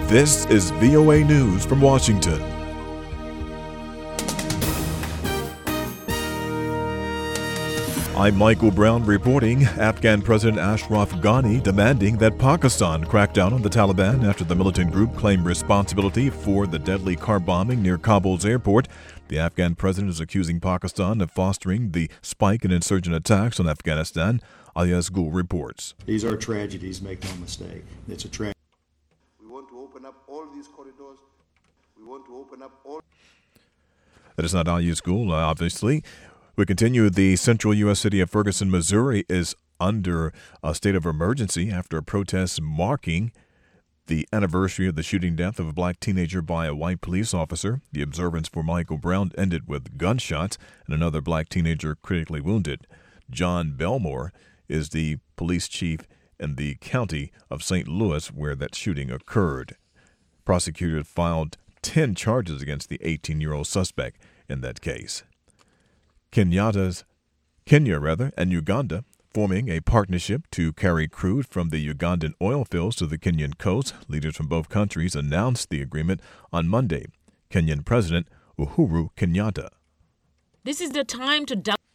This is VOA News from Washington. I'm Michael Brown reporting. Afghan President Ashraf Ghani demanding that Pakistan crack down on the Taliban after the militant group claimed responsibility for the deadly car bombing near Kabul's airport. The Afghan president is accusing Pakistan of fostering the spike in insurgent attacks on Afghanistan. Alias Gul reports. These are tragedies, make no mistake. It's a tragedy. We want to open up all these corridors. We want to open up all... That is not Alias Gul, obviously. We continue. The central U.S. city of Ferguson, Missouri is under a state of emergency after protests marking the anniversary of the shooting death of a black teenager by a white police officer. The observance for Michael Brown ended with gunshots and another black teenager critically wounded. John Belmore is the police chief in the county of St. Louis where that shooting occurred. Prosecutors filed 10 charges against the 18-year-old suspect in that case. Kenya and Uganda forming a partnership to carry crude from the Ugandan oil fields to the Kenyan coast. Leaders from both countries announced the agreement on Monday. Kenyan President Uhuru Kenyatta. This is the time to double.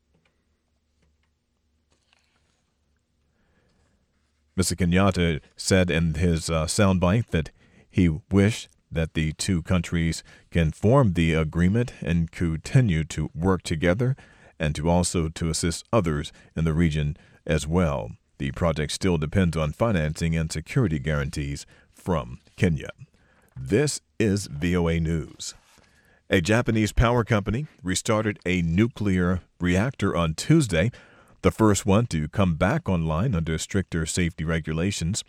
Mr. Kenyatta said in his soundbite that he wished that the two countries can form the agreement and continue to work together and to also to assist others in the region as well. The project still depends on financing and security guarantees from Kenya. This is VOA News. A Japanese power company restarted a nuclear reactor on Tuesday, the first one to come back online under stricter safety regulations.